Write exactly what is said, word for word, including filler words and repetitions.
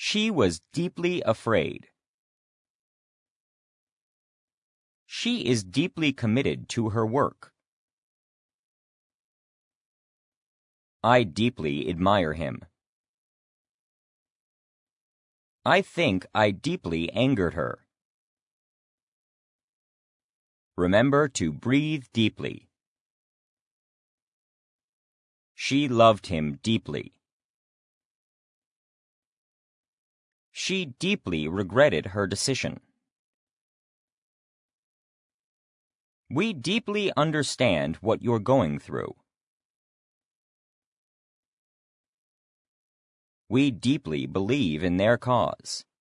She was deeply afraid. She is deeply committed to her work. I deeply admire him. I think I deeply angered her. Remember to breathe deeply. She loved him deeply. She deeply regretted her decision. We deeply understand what you're going through. We deeply believe in their cause.